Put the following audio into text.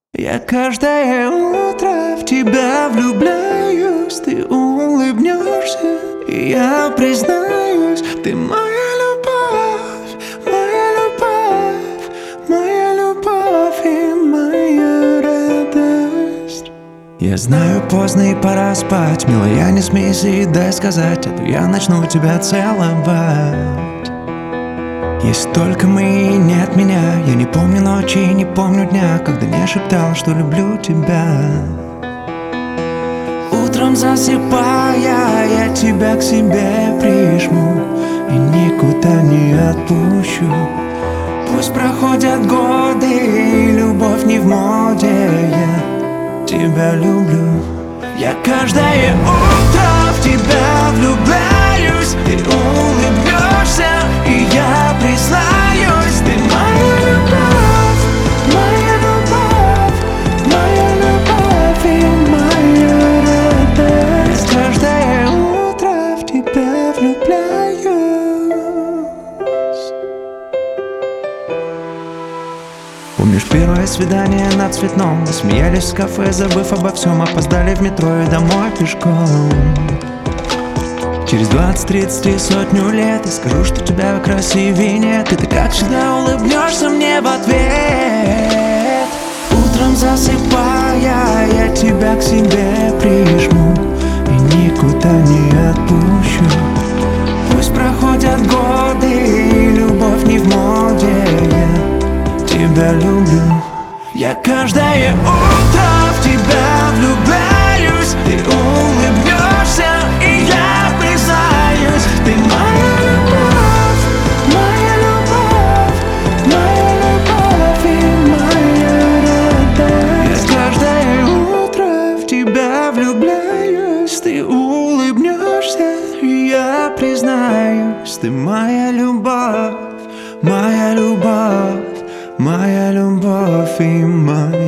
Я каждое утро в тебя влюбляюсь. Ты улыбнешься, и я признаюсь. Ты моя любовь, моя любовь, моя любовь и моя радость. Я знаю, поздно и пора спать. Милая, не смейся и дай сказать, а то я начну тебя целовать. Есть только мы и нет меня. Я не помню ночи и не помню дня, когда не шептал, что люблю тебя. Утром засыпая, я тебя к себе прижму и никуда не отпущу. Пусть проходят годы, и любовь не в моде. Я тебя люблю. Я каждое утро в тебя влюбляюсь. Ты улыбнешься, и я признаюсь. Ты моя любовь, моя любовь, моя любовь и моя радость. Я каждое утро в тебя влюбляюсь. Помнишь первое свидание на Цветном? Мы смеялись в кафе, забыв обо всем. Опоздали в метро и домой пешком. Через 20, 30 и сотню лет я скажу, что тебя красивее нет. И ты как всегда улыбнешься мне в ответ. Утром засыпая, я тебя к себе прижму и никуда не отпущу. Пусть проходят годы, и любовь не в моде. Я тебя люблю. Я каждое утро в тебя влюбляюсь. Ты улыбнешься, и я признаюсь. Ты моя любовь, моя любовь, моя любовь и моя радость. Я каждое утро в тебя влюбляюсь. Ты улыбнешься, и я признаюсь. Ты моя любовь, моя любовь, моя любовь и моя